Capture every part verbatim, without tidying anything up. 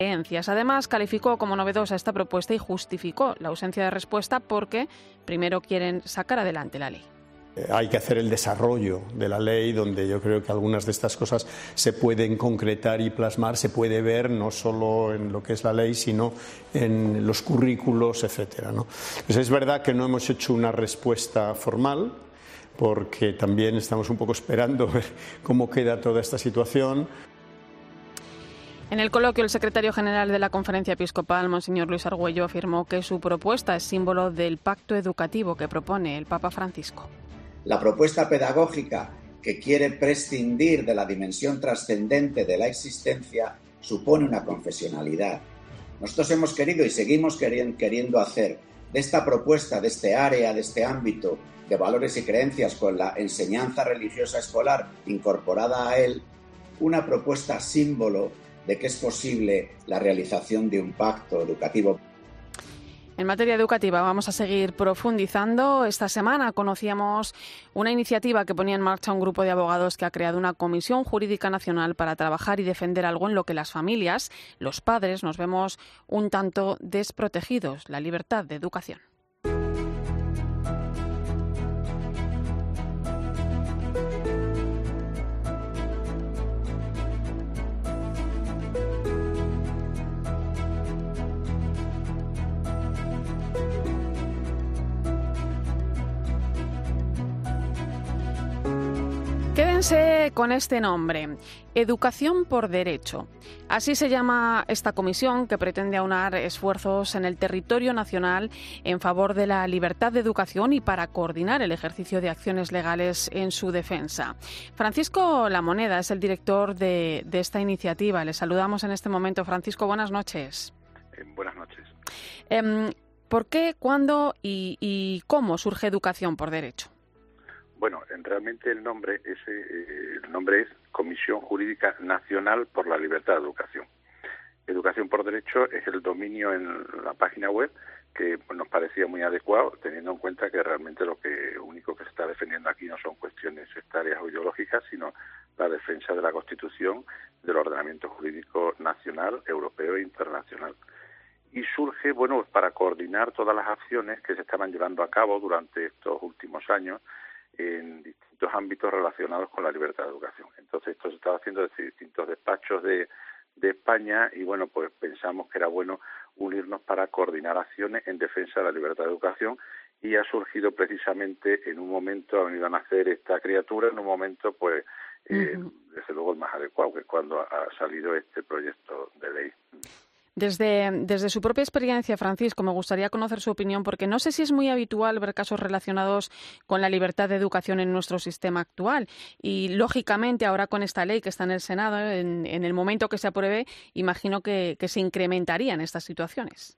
creencias. Además, calificó como novedosa esta propuesta y justificó la ausencia de respuesta porque primero quieren sacar adelante la ley. Hay que hacer el desarrollo de la ley, donde yo creo que algunas de estas cosas se pueden concretar y plasmar, se puede ver no solo en lo que es la ley, sino en los currículos, etcétera, ¿no? Pues es verdad que no hemos hecho una respuesta formal, porque también estamos un poco esperando ver cómo queda toda esta situación. En el coloquio, el secretario general de la Conferencia Episcopal, Monseñor Luis Argüello, afirmó que su propuesta es símbolo del pacto educativo que propone el Papa Francisco. La propuesta pedagógica que quiere prescindir de la dimensión trascendente de la existencia supone una confesionalidad. Nosotros hemos querido y seguimos queriendo hacer de esta propuesta, de este área, de este ámbito de valores y creencias con la enseñanza religiosa escolar incorporada a él, una propuesta símbolo de que es posible la realización de un pacto educativo. En materia educativa vamos a seguir profundizando. Esta semana conocíamos una iniciativa que ponía en marcha un grupo de abogados que ha creado una comisión jurídica nacional para trabajar y defender algo en lo que las familias, los padres, nos vemos un tanto desprotegidos: la libertad de educación. Quédense con este nombre, Educación por Derecho. Así se llama esta comisión que pretende aunar esfuerzos en el territorio nacional en favor de la libertad de educación y para coordinar el ejercicio de acciones legales en su defensa. Francisco Lamoneda es el director de, de esta iniciativa. Le saludamos en este momento. Francisco, buenas noches. Eh, buenas noches. Eh, ¿Por qué, cuándo y, y cómo surge Educación por Derecho? Bueno, realmente el nombre es, eh, el nombre es Comisión Jurídica Nacional por la Libertad de Educación. Educación por Derecho es el dominio en la página web que pues, nos parecía muy adecuado, teniendo en cuenta que realmente lo que único que se está defendiendo aquí no son cuestiones sectarias o ideológicas, sino la defensa de la Constitución, del ordenamiento jurídico nacional, europeo e internacional. Y surge, bueno, para coordinar todas las acciones que se estaban llevando a cabo durante estos últimos años en distintos ámbitos relacionados con la libertad de educación. Entonces esto se estaba haciendo desde distintos despachos de, de España y bueno, pues pensamos que era bueno unirnos para coordinar acciones en defensa de la libertad de educación y ha surgido precisamente en un momento, ha venido a nacer esta criatura en un momento pues eh, uh-huh. desde luego el más adecuado, que es cuando ha salido este proyecto de ley. Desde, desde su propia experiencia, Francisco, me gustaría conocer su opinión, porque no sé si es muy habitual ver casos relacionados con la libertad de educación en nuestro sistema actual. Y, lógicamente, ahora con esta ley que está en el Senado, en, en el momento que se apruebe, imagino que, que se incrementarían estas situaciones.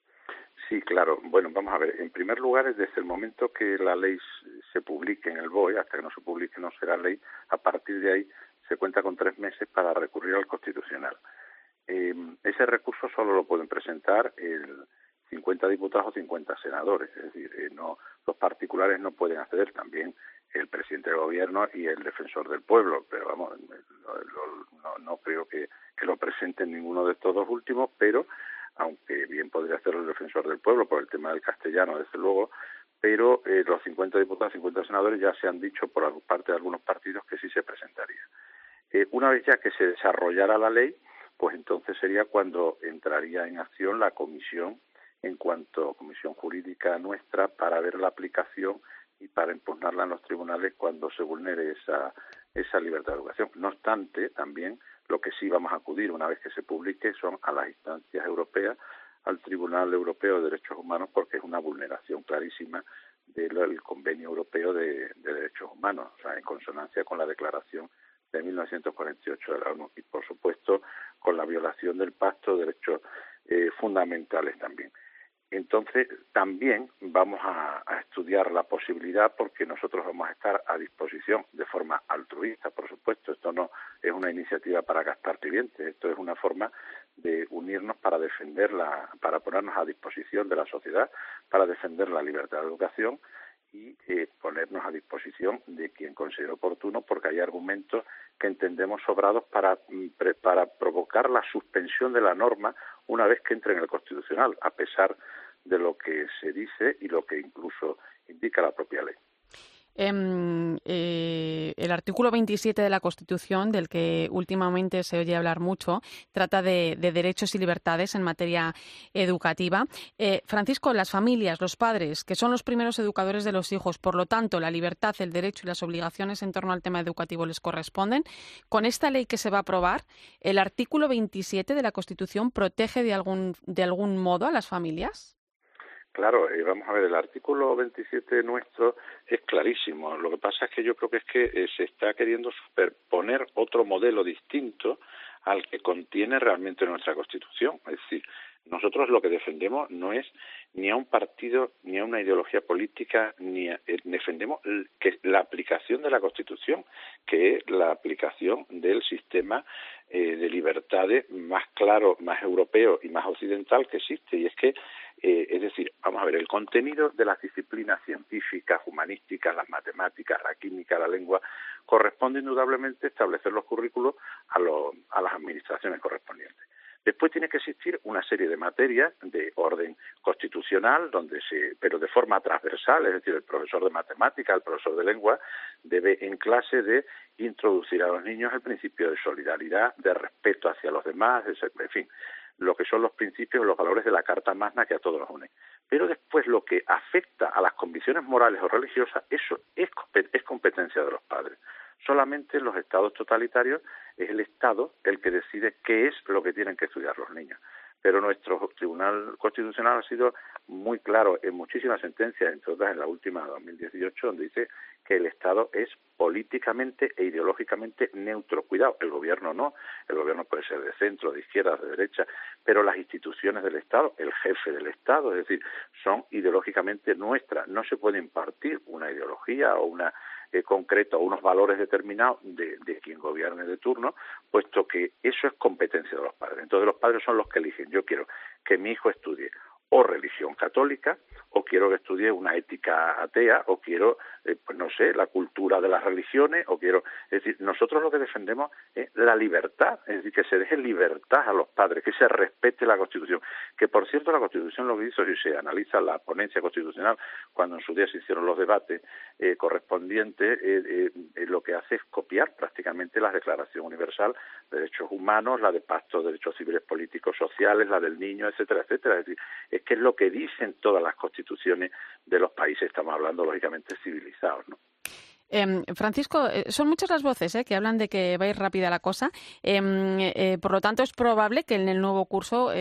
Sí, claro. Bueno, vamos a ver. En primer lugar, desde el momento que la ley se publique en el B O E, hasta que no se publique no será ley, a partir de ahí se cuenta con tres meses para recurrir al Constitucional. Eh, ese recurso solo lo pueden presentar el cincuenta diputados o cincuenta senadores, es decir, eh, no los particulares no pueden acceder, también el presidente del gobierno y el defensor del pueblo, pero vamos, lo, lo, no, no creo que, que lo presenten ninguno de estos dos últimos, pero aunque bien podría hacerlo el defensor del pueblo por el tema del castellano, desde luego, pero eh, los cincuenta diputados, cincuenta senadores ya se han dicho por parte de algunos partidos que sí se presentaría. Eh, una vez ya que se desarrollara la ley, pues entonces sería cuando entraría en acción la comisión en cuanto comisión jurídica nuestra para ver la aplicación y para impugnarla en los tribunales cuando se vulnere esa esa libertad de educación. No obstante, también lo que sí vamos a acudir una vez que se publique son a las instancias europeas, al Tribunal Europeo de Derechos Humanos, porque es una vulneración clarísima del Convenio Europeo de, de Derechos Humanos, o sea, en consonancia con la Declaración de mil novecientos cuarenta y ocho de la ONU y, por supuesto, con la violación del Pacto de Derechos eh, Fundamentales también. Entonces, también vamos a, a estudiar la posibilidad, porque nosotros vamos a estar a disposición de forma altruista, por supuesto. Esto no es una iniciativa para gastar clientes, esto es una forma de unirnos para defender la, para ponernos a disposición de la sociedad, para defender la libertad de educación y eh, ponernos a disposición de quien considere oportuno, porque hay argumentos que entendemos sobrados para, para provocar la suspensión de la norma una vez que entre en el Constitucional, a pesar de lo que se dice y lo que incluso indica la propia ley. Eh, eh, el artículo veintisiete de la Constitución, del que últimamente se oye hablar mucho, trata de, de derechos y libertades en materia educativa. Eh, Francisco, las familias, los padres, que son los primeros educadores de los hijos, por lo tanto, la libertad, el derecho y las obligaciones en torno al tema educativo les corresponden. Con esta ley que se va a aprobar, ¿el artículo veintisiete de la Constitución protege de algún, de algún modo a las familias? Claro, eh, vamos a ver, el artículo veintisiete nuestro es clarísimo. Lo que pasa es que yo creo que es que eh, se está queriendo superponer otro modelo distinto al que contiene realmente nuestra Constitución. Es decir, nosotros lo que defendemos no es ni a un partido, ni a una ideología política, ni a, eh, defendemos el, que la aplicación de la Constitución, que es la aplicación del sistema eh, de libertades más claro, más europeo y más occidental que existe. Y es que Eh, es decir, vamos a ver, el contenido de las disciplinas científicas, humanísticas, las matemáticas, la química, la lengua, corresponde indudablemente establecer los currículos a, los, a las administraciones correspondientes. Después tiene que existir una serie de materias de orden constitucional, donde se, pero de forma transversal, es decir, el profesor de matemáticas, el profesor de lengua, debe en clase de introducir a los niños el principio de solidaridad, de respeto hacia los demás, en fin, lo que son los principios, los valores de la Carta Magna que a todos nos une. Pero después lo que afecta a las convicciones morales o religiosas, eso es, es competencia de los padres. Solamente en los estados totalitarios es el Estado el que decide qué es lo que tienen que estudiar los niños. Pero nuestro Tribunal Constitucional ha sido muy claro en muchísimas sentencias, entre otras en la última dos mil dieciocho, donde dice que el Estado es políticamente e ideológicamente neutro. Cuidado, el gobierno no, el gobierno puede ser de centro, de izquierda, de derecha, pero las instituciones del Estado, el jefe del Estado, es decir, son ideológicamente nuestras. No se puede impartir una ideología o una eh, concreta o unos valores determinados de, de quien gobierne de turno, puesto que eso es competencia de los padres. Entonces los padres son los que eligen. Yo quiero que mi hijo estudie o religión católica, o quiero que estudie una ética atea, o quiero, eh, pues no sé, la cultura de las religiones, o quiero... Es decir, nosotros lo que defendemos es la libertad, es decir, que se deje libertad a los padres, que se respete la Constitución. Que, por cierto, la Constitución lo que hizo, si se analiza la ponencia constitucional, cuando en su día se hicieron los debates eh, correspondientes, eh, eh, eh, lo que hace es copiar prácticamente la Declaración Universal de Derechos Humanos, la de Pacto de Derechos Civiles, Políticos, Sociales, la del Niño, etcétera, etcétera. Es decir, es que es lo que dicen todas las constituciones de los países, estamos hablando lógicamente civilizados, ¿no? Eh, Francisco, eh, son muchas las voces eh, que hablan de que va a ir rápida la cosa, eh, eh, por lo tanto es probable que en el nuevo curso